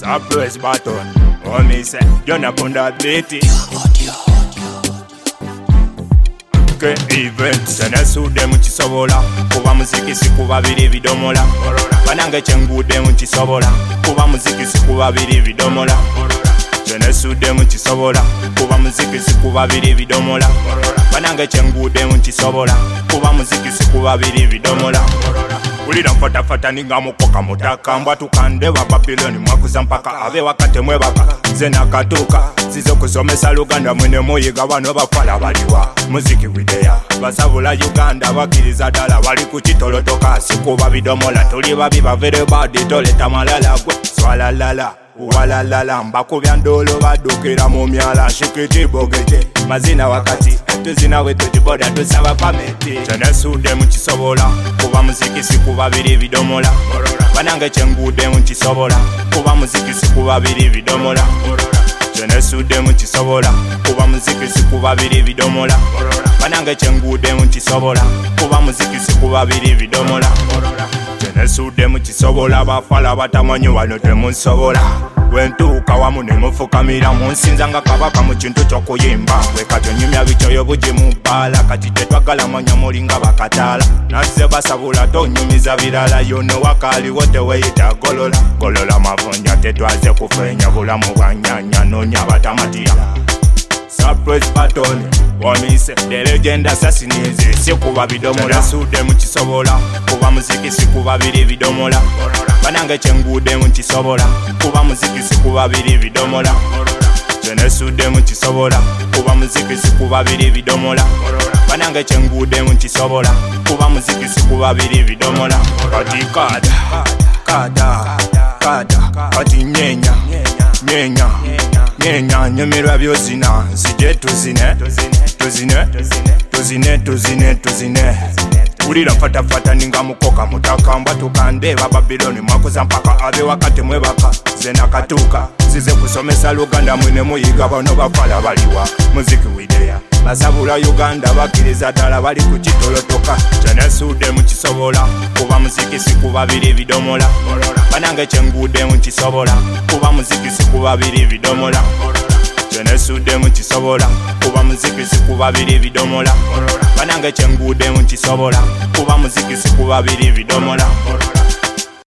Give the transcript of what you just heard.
press button. Oh me say, you're not on that beat. Okay, event. Sena sude muchisobola. Kuba muziki sikuba biri vidomola. Banange chengude muchisobola. Kuba muziki sikuba biri vidomola. Sena sude muchisobola. Kuba muziki sikuba biri vidomola. Banange chengude muchisobola. Kuba muziki sikuba biri vidomola. Ulira mfatafata ninga mukoka mutaka mbwa tukandeba Babiloni mwakuza mpaka abe wakate mwebaka zena katuka zizo kusomesa Luganda mwene muyiga bano bafala baliwa muziki widea basabula Uganda bakiriza dala bali kuchitolotoka sikuba bidomola tuli babi bavere badi toleta malala gwe swala lala walalala mbakubya ndolo badukira mu myala shikiti bogeje mazina wakati tuzina wetu jiboda tusaba pameti Sena sude muchisobola kuba muziki sikuba biri vidomola banange chengude muchisobola kuba muziki sikuba biri vidomola Sena sude muchisobola kuba muziki sikuba biri vidomola banange chengude muchisobola kuba muziki sikuba biri vidomola Sena sude muchisobola bafala batamanyi wano temunsobola wentuuka wamu ne mufukamira munsinza nga kabaka mu kintu ky'okuyimba wekatonyumya bicoyo bugi mu bbaala kati tetwagala manya mulinga bakataala nazze basabula tonyumiza birala yono wakaaliwo teweyita golola golola mavunja tetwaze kufeenya bulamu bwanyanya noonya batamatiya surprise button wamise the legend assassinize sikuba bidomola sude muchisobola kuba muziki sikuba biri vidomola banange chengude muchisobola kuba muziki sikuba biri vidomola Sena sude muchisobola kuba muziki sikuba biri vidomola banange chengude muchisobola kuba muziki sikuba biri vidomola kati kada kati nyenya nyemerwa byozina nzije tuzine ulira mfatafata ninga mukoka mutaka mbwa tukandeba Babiloni mwakuza mpaka abe wakate mwebaka zena katuka zize kusomesa Luganda mwene muyiga bano bafala baliwa muziki widea basabula Uganda bakiriza dala bali kuchitolotoka Sena sude muchisobola kuba muziki sikuba biri vidomola banange chengude muchisobola kuba muziki sikuba biri vidomola Sena sude muchisobola kuba muziki sikuba biri vidomola banange chengude muchisobola kuba muziki sikuba biri vidomola